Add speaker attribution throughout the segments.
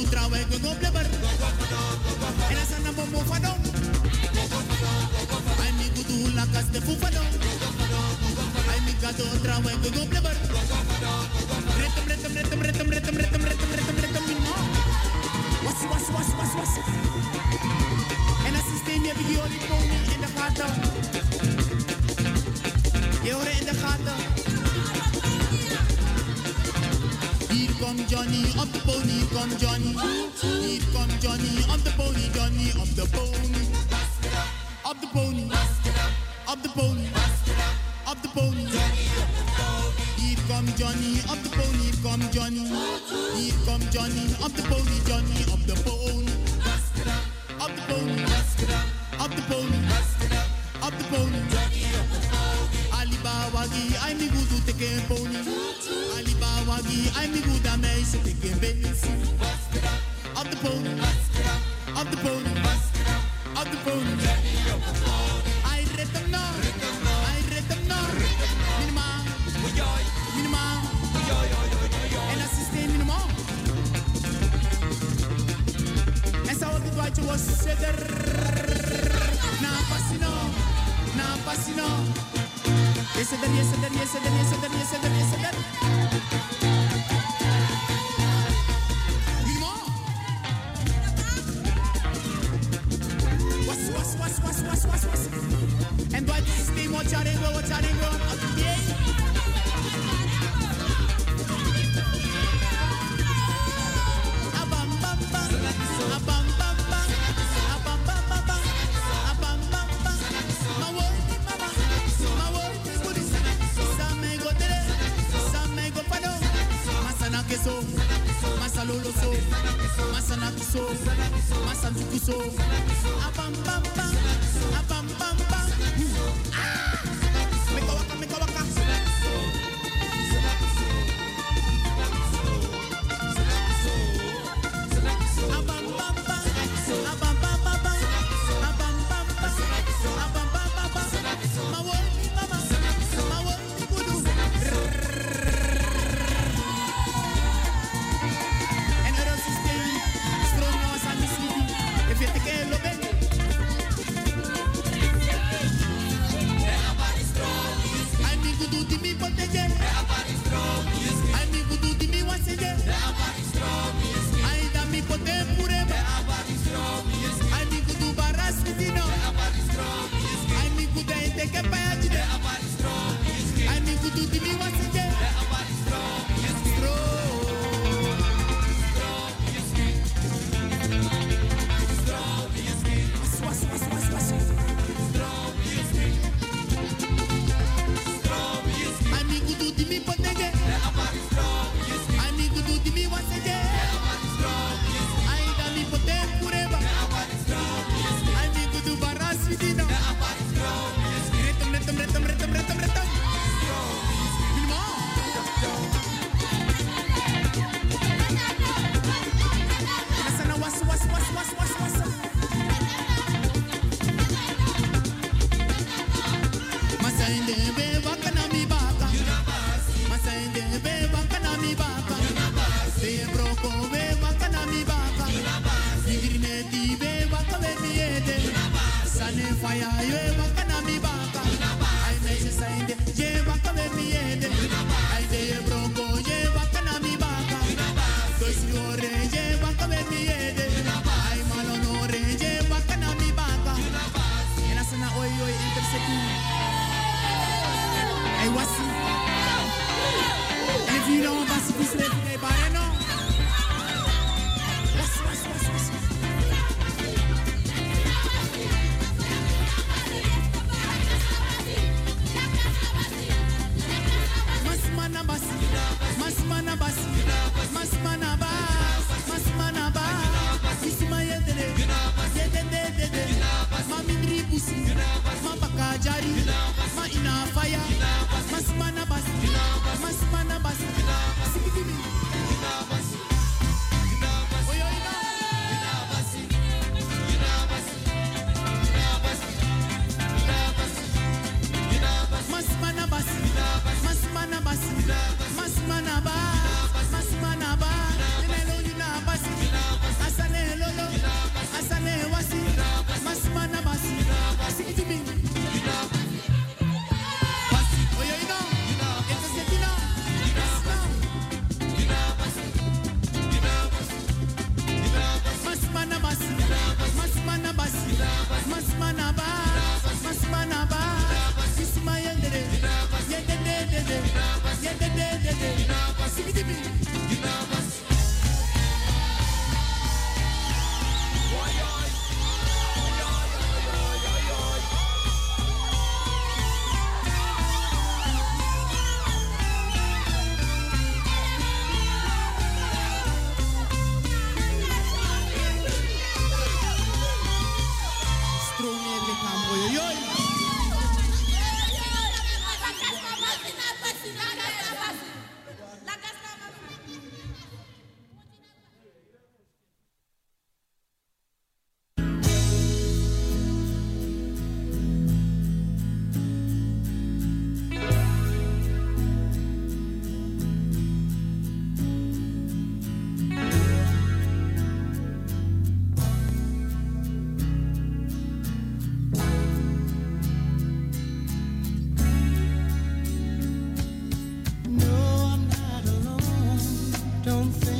Speaker 1: trawe go go bleber. En as na momo fadon. Ai mi gudu la kas de fufadon. Ai mi gado trawe go go bleber. Retum was. En as systeem je video die pony in de gaten. Je hoort in de gaten. Hier komt Johnny op de pony, hier komt Johnny. Hier komt Johnny op de pony, Johnny op de pony. Op de pony, op de pony, op de pony. Hier komt Johnny op de pony, hier komt Johnny. Hier komt Johnny op de pony, Johnny op de pony. Op de pony, op de pony, op de pony. Alibawagi, I mi gudu teke pony. Alibawagi, I mi guda meisje teke benzi. Op de pony, op de pony, op de pony. I rhythm no, I rhythm no. Minimaal, minimaal. En dat systeem minimaal. En zo dit wat je was zeder. Na passino. Yes, sir. Was. En wat is het wat charingo? Masalolo so, masanaki so, masanjuku so, abam bam bam, abam bam bam. Meka waka. Abam bam bam, abam bam bam, abam bam bam, abam bam bam. Mawoni mama, mawoni kudu. Fíjate que lo ven. Ai mi gudu di mi potege. Ai mi gudu di mi wasege. Ai da mi pote pureba. Ai mi gudu baras vidino. Ai mi gudu ete ke payajide. Ai mi gudu di mi wasege.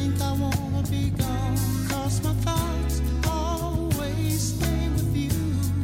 Speaker 1: think I wanna be gone, 'cause my thoughts always stay with you.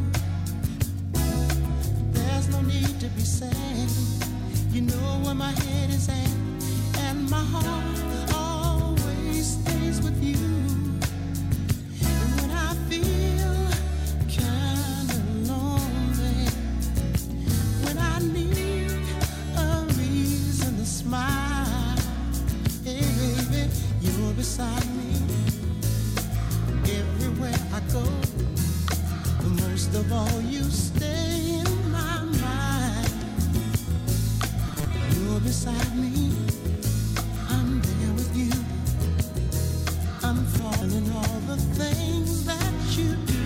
Speaker 1: There's no need to be sad, you know where my head is at, and my heart always stays with you. And when I feel kinda lonely, when I need a reason to smile, hey baby, you're beside me everywhere I go. Most of all, you stay in my mind. You're beside me, I'm there with you. I'm falling all the things that you do.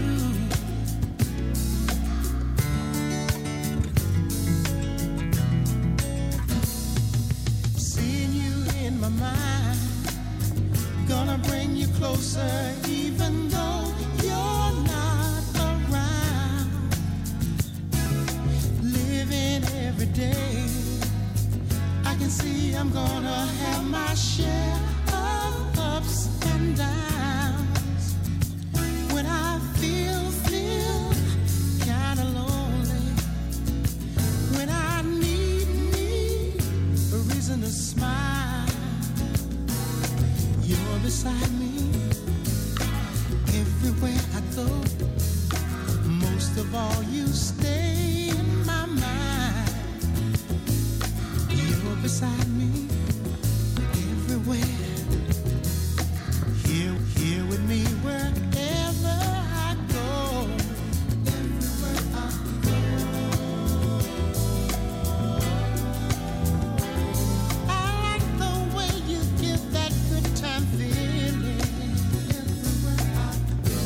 Speaker 1: Seeing you in my mind, gonna bring you closer, even though you're not around. Living every day, I can see I'm gonna have my share of ups and downs. When I feel kinda lonely, when I need a reason to smile, you're beside me everywhere I go. Most of all, you stay in my mind. You're beside me everywhere. Here with me wherever I go. Everywhere I go. I like the way you give that good time feeling. Everywhere I go.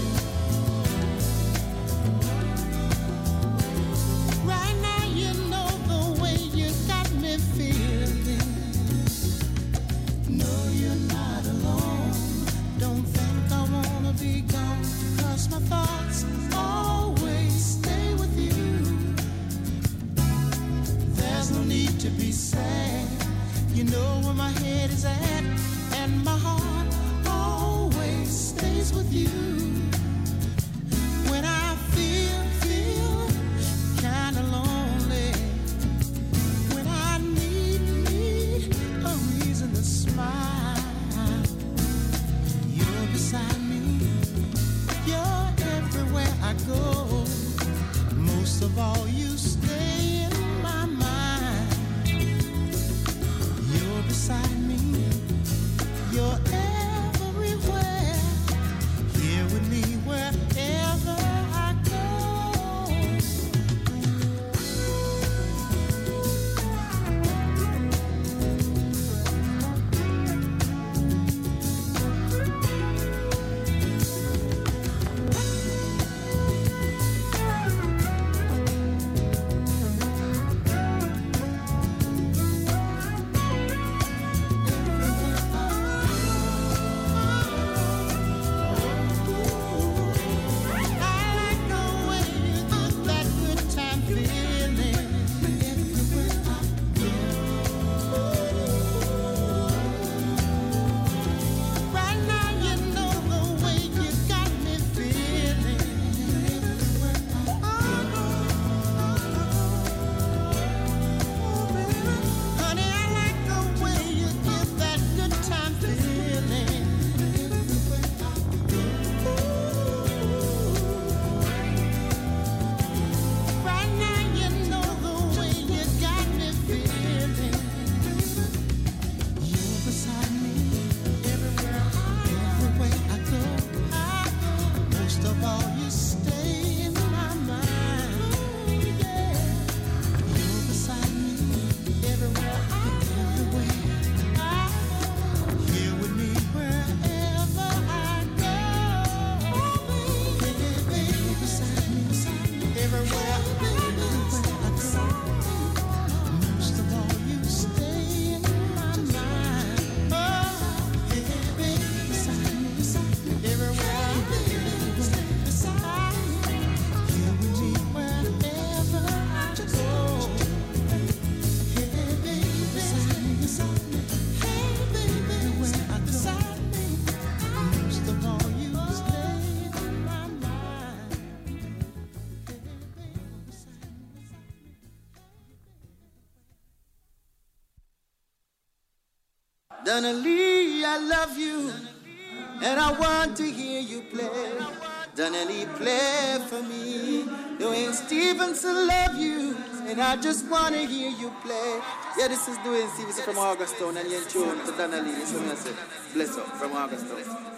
Speaker 1: Right now you know the way you got me feeling. No, you're not alone. Don't think I wanna be gone, 'cause my thoughts always stay with you. There's no need to be sad, you know where my head is at, and my heart always stays with you. When I feel kinda lonely, when I need a reason to smile, you're beside me, you're everywhere I go. Most of all, you stay in my mind. You're beside me, you're everywhere. Here with me wherever I go.
Speaker 2: Donna Lee, I love you, and I want to hear you play. Donna Lee, play for me. Dwayne Stevenson, love you, and I just want to hear you play. Yeah, this is Dwayne Stevenson from Augustown, and you're in tune to Donna Lee. Listen to me, I say, bless up from Augustown.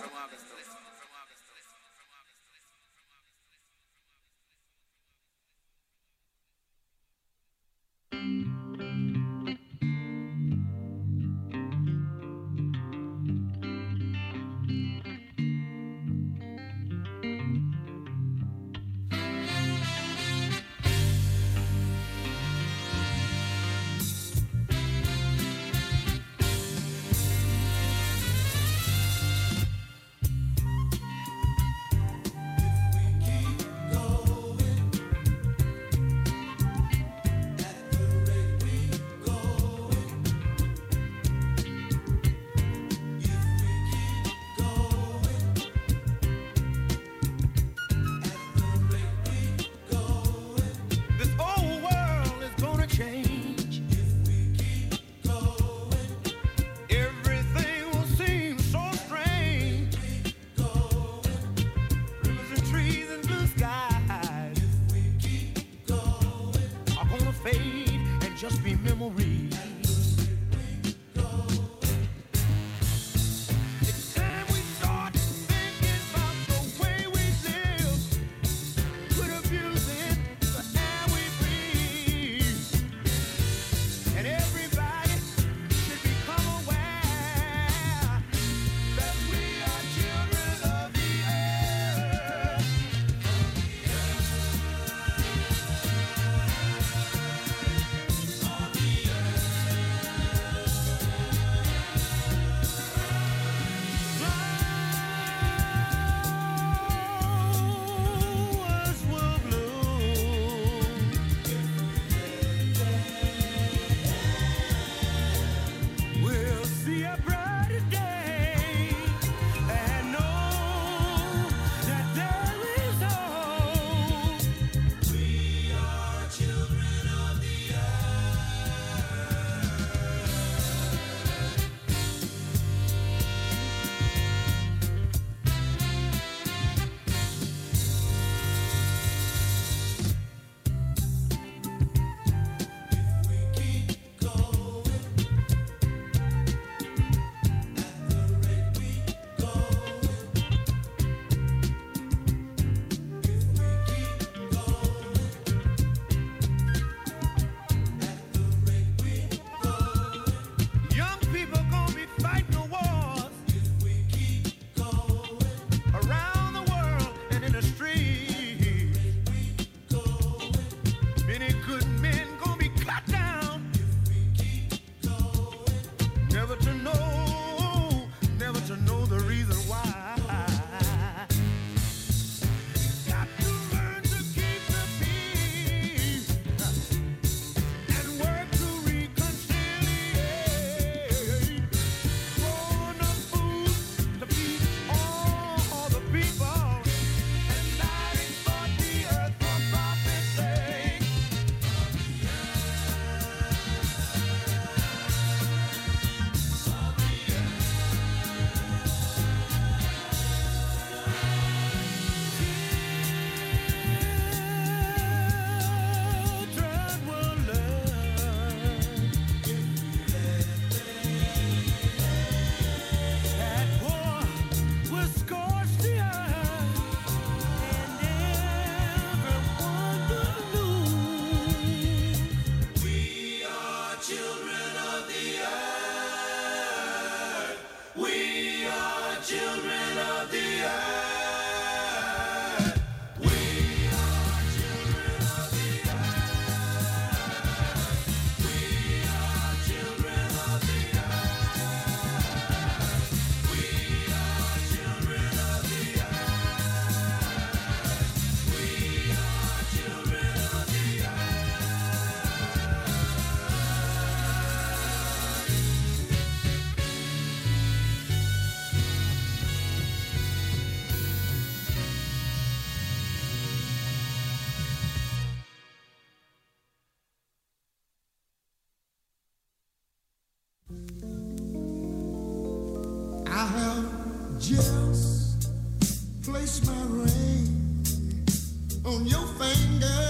Speaker 1: just place my ring on your finger.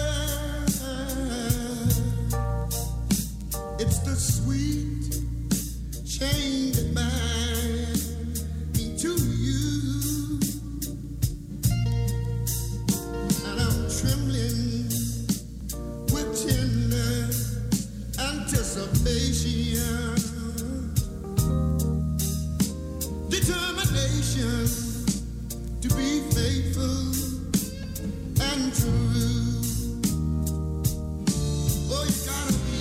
Speaker 1: It's the sweet chain that binds me to you, and I'm trembling with tender anticipation, determination to be faithful and true. Oh, you gotta be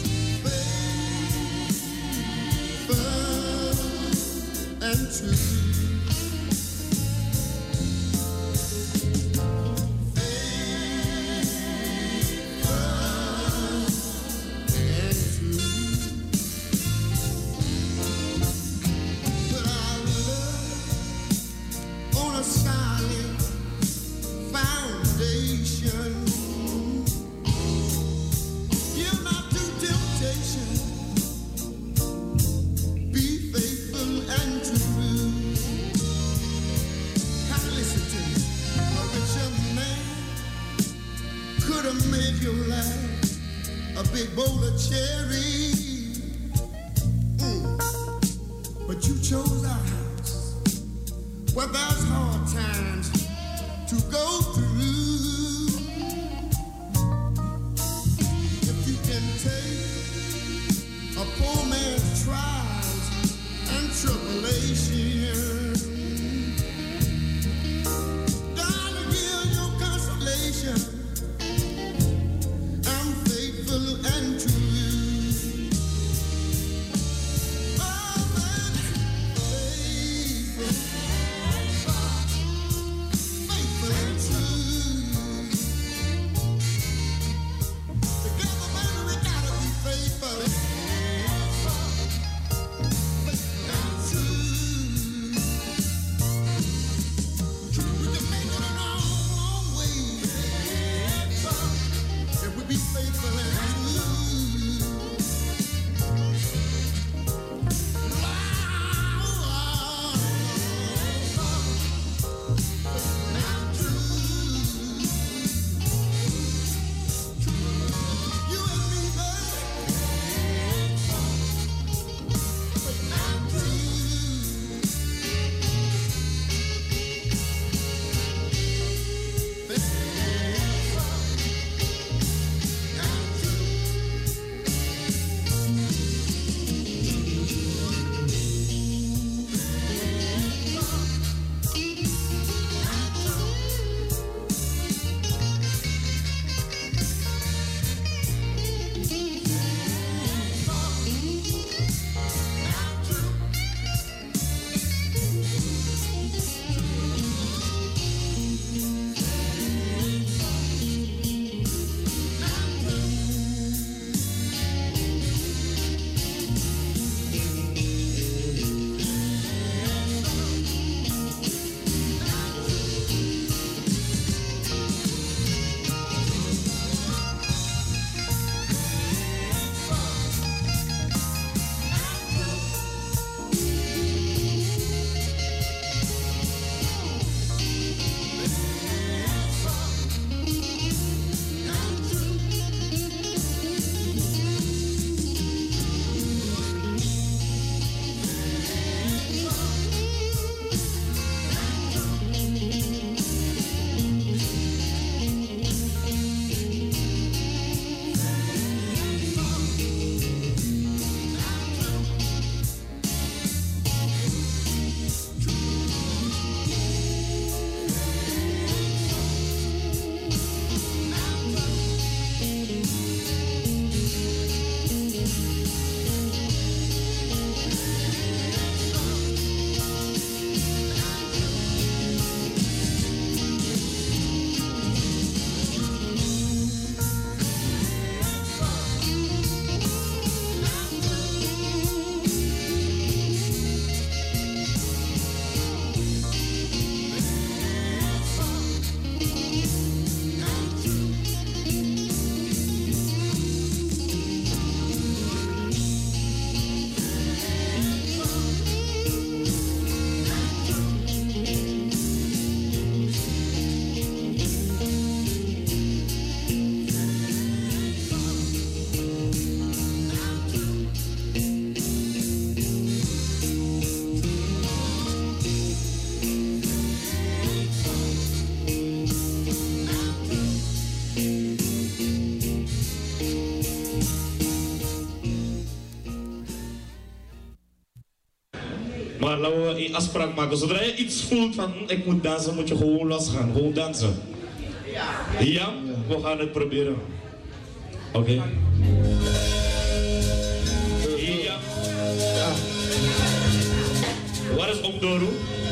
Speaker 1: faithful and true. Made your life a big bowl of cherry, but you chose our house where there's hard times to go through. If you can take a poor man's trials and tribulations, darling, give your consolation and true. Oh, baby, faithful and true.
Speaker 3: Maar laten we een afspraak maken. Zodra je iets voelt van ik moet dansen, moet je gewoon losgaan. Gewoon dansen. Ja? We gaan het proberen. Oké. Ja. Waar is Om Doru?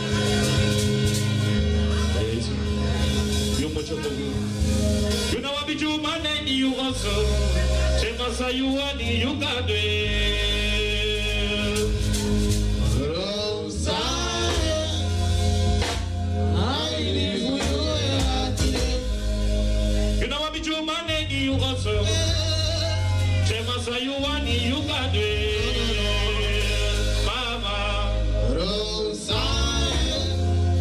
Speaker 3: Deze. Je moet je doen. You know what you man and you also. Say masa you and you got it. You also Chemasa you want you got it Mama Rosaire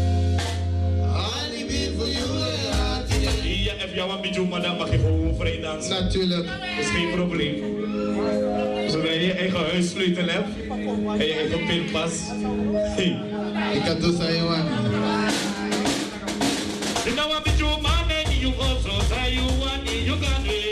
Speaker 3: Ali be for you ja, if jou een beetje dan mag je gewoon vrij dansen.
Speaker 4: Natuurlijk.
Speaker 3: Dat is geen probleem. Zodat je je eigen huissleutel hebt en je eigen pinpas. Hey.
Speaker 4: Ik had dus aan je man.
Speaker 3: You know what you man and you also say you want you got it.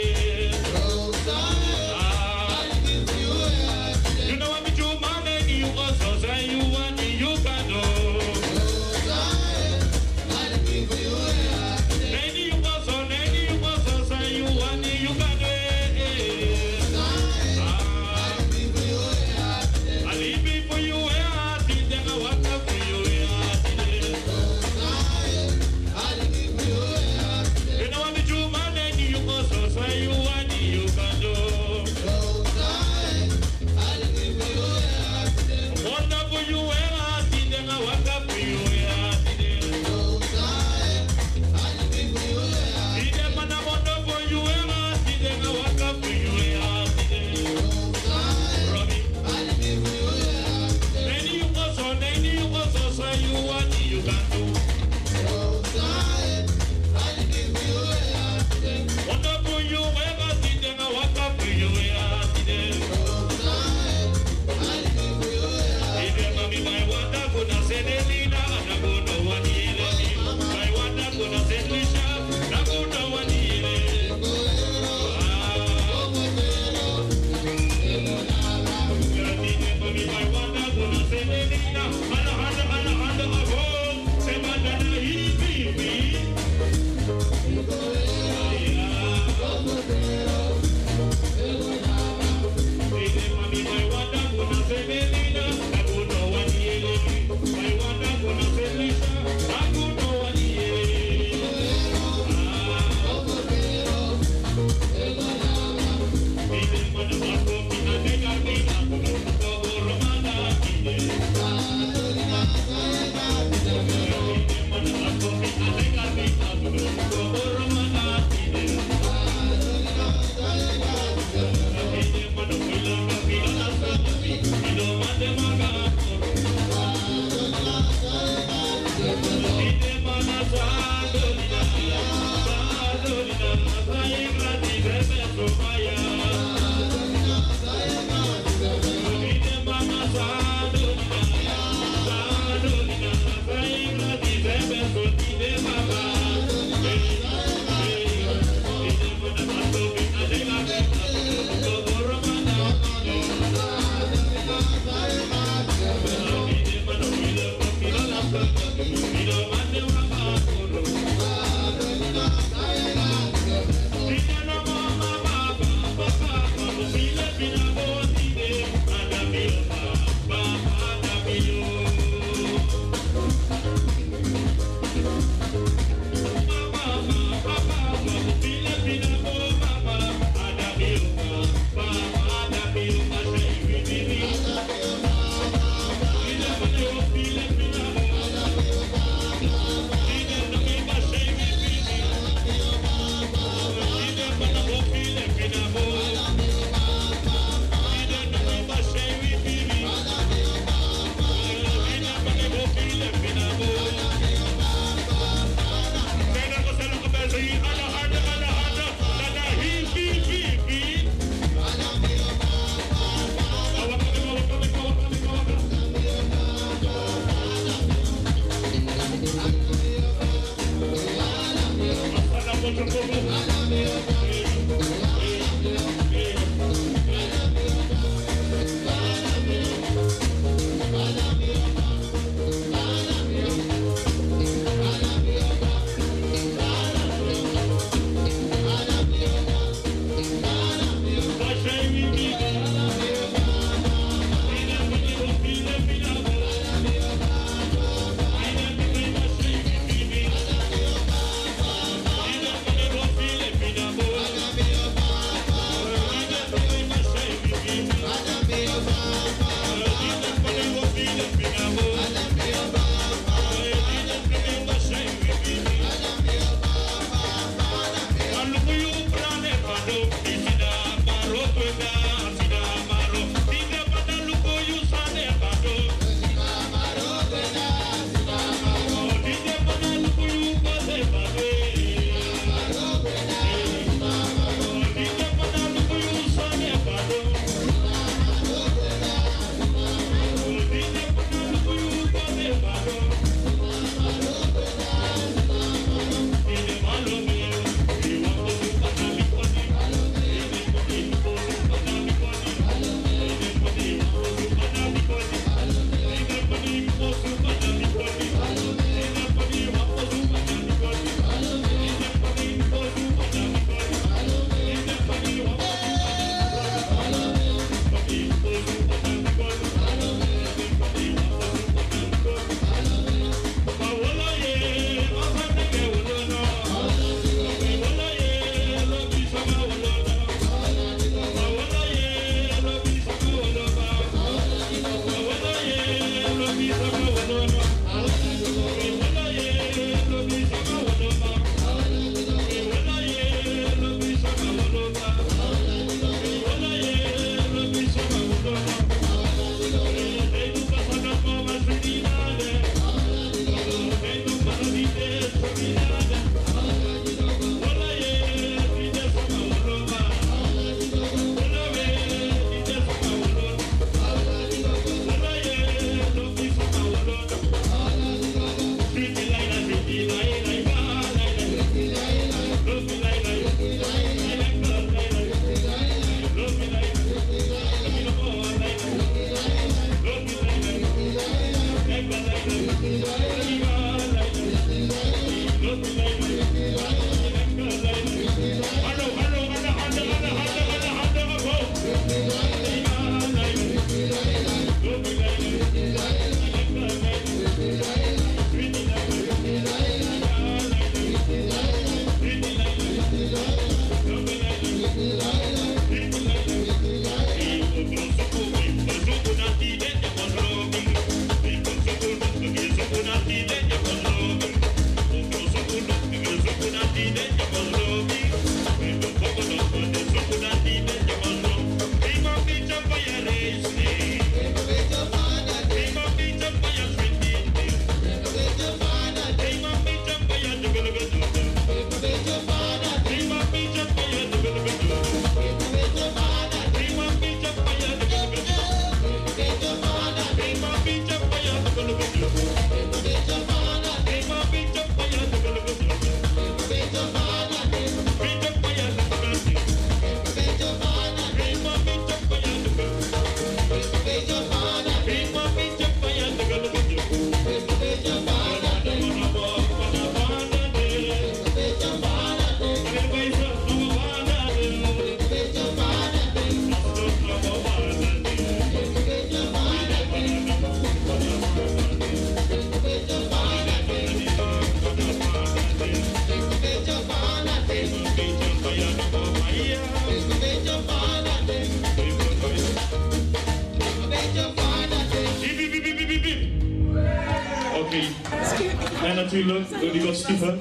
Speaker 3: En natuurlijk, die was Stefan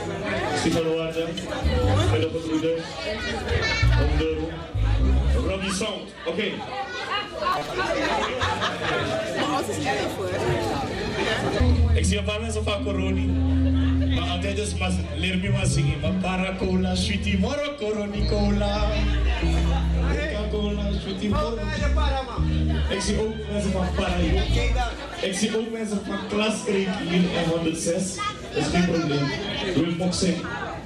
Speaker 3: Waarden, met de gebroeders, om de Robbie Sound. Oké. Ik zie een paar mensen van corona, maar altijd dus leer me maar zingen. Maar paracola, sweetie, moro, corona, cola. Coca-Cola, sweetie, moro. Ik zie ook mensen van Parajo. Ik zie ook mensen van klas 1 hier en 106. Dat is geen probleem. Wil ik ook zeggen?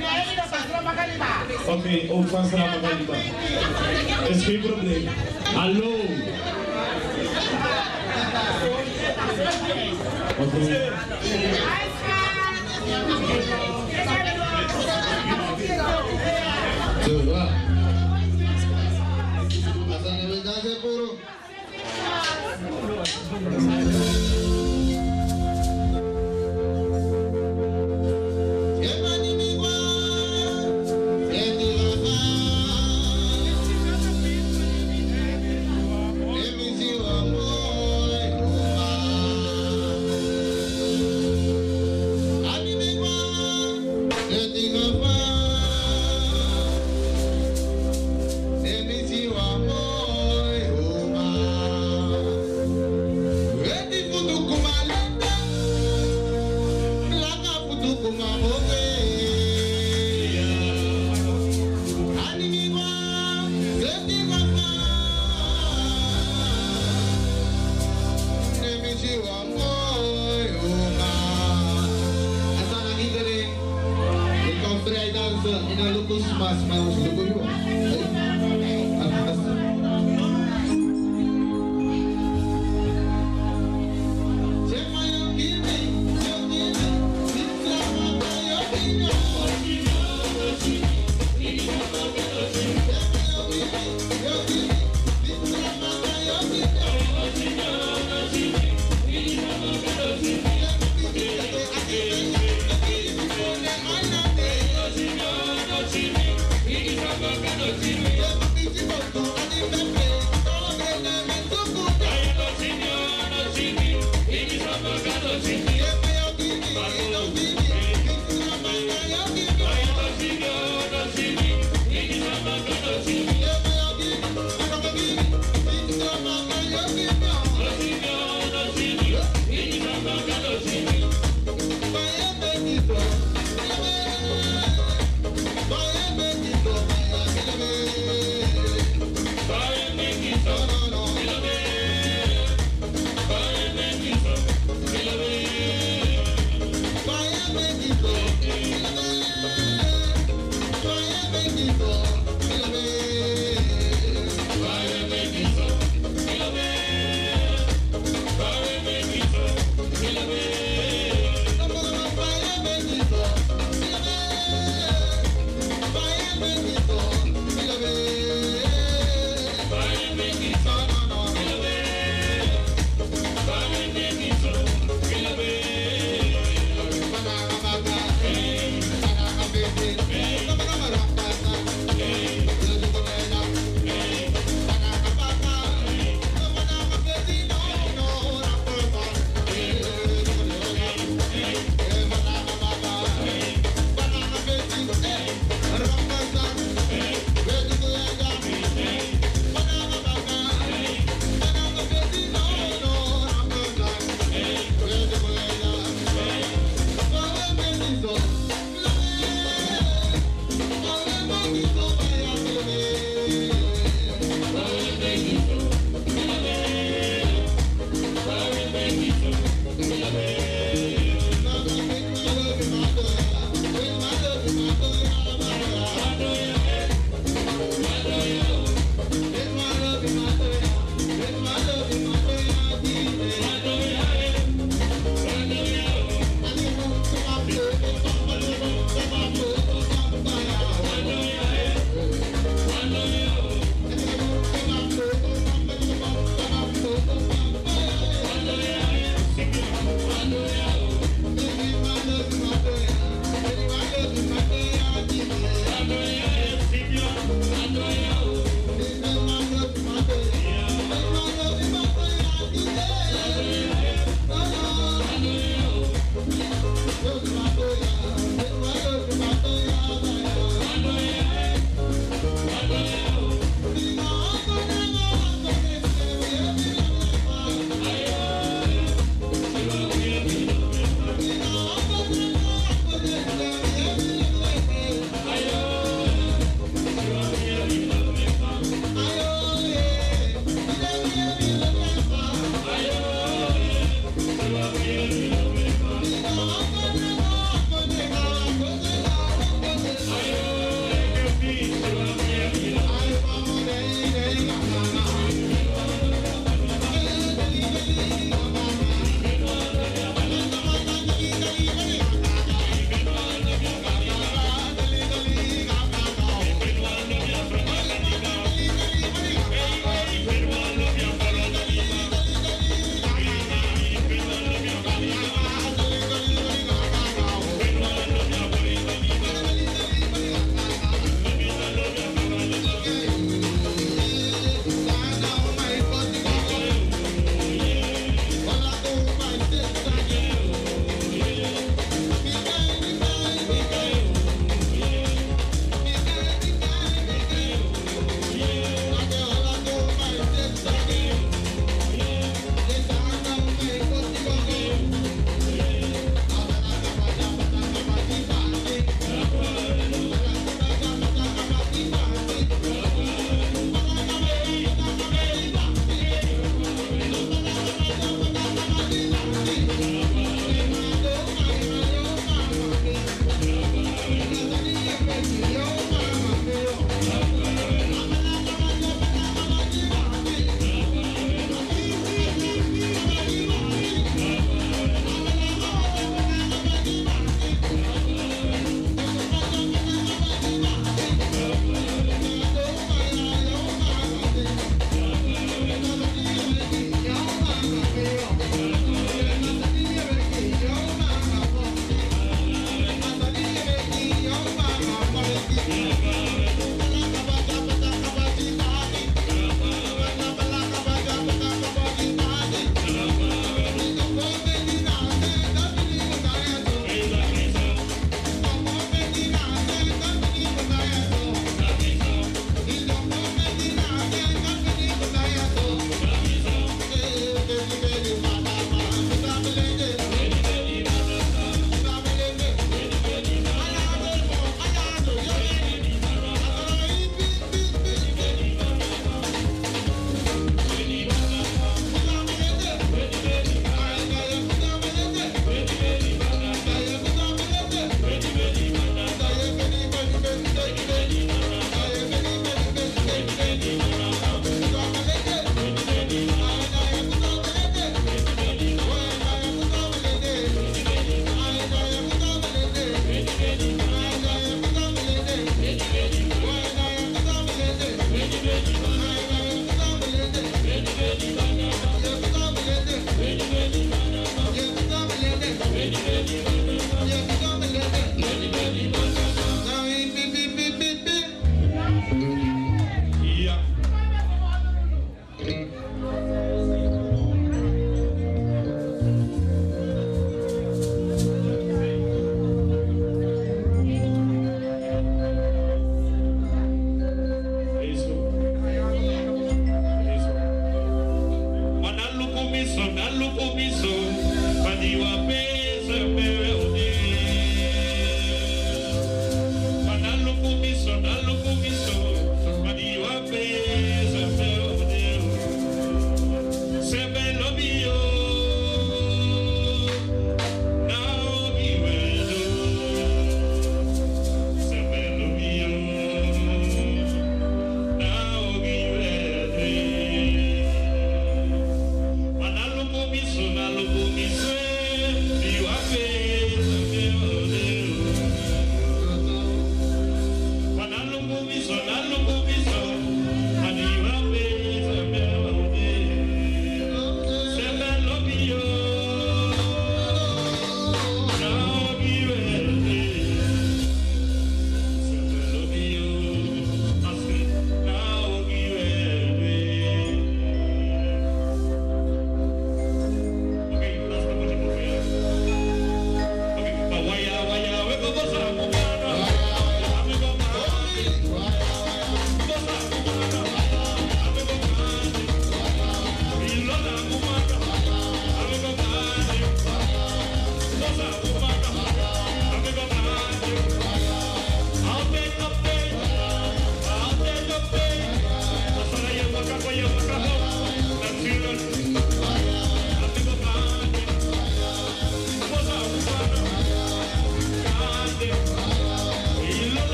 Speaker 3: Oké, ook van Strama Galiba. Dat is geen probleem. Hallo. Oké.
Speaker 4: Zo, waar? Asana we dansen puro.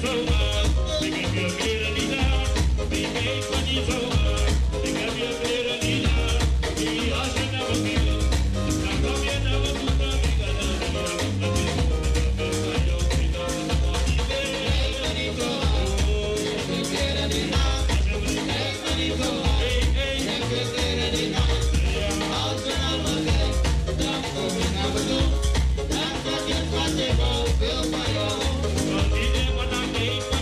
Speaker 3: Hey,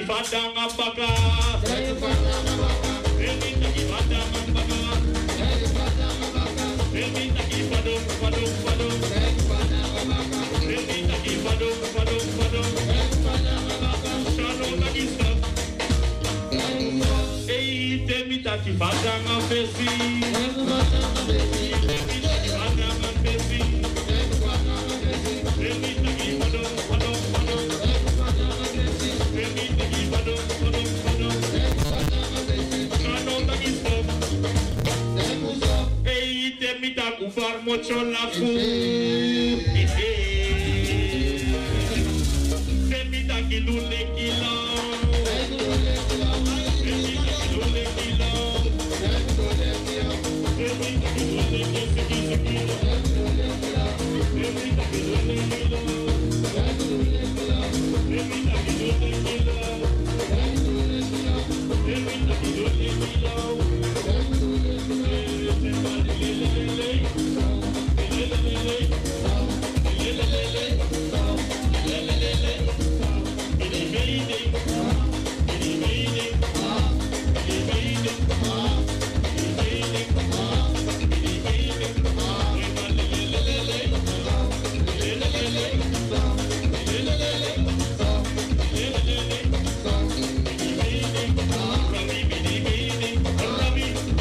Speaker 3: fadanga baka. Remita ki fadanga baka. Remita ki fadong. Remita ki fadong. Shano lagi stop. Hey, temita ki fadanga besi. Temita ki fadanga besi. Remita ki fadong. Remita ki fadong. Shano lagi stop. Hey, temita ku far mucho la fu. Temita ki lule kilo. Temita ki lule kilo.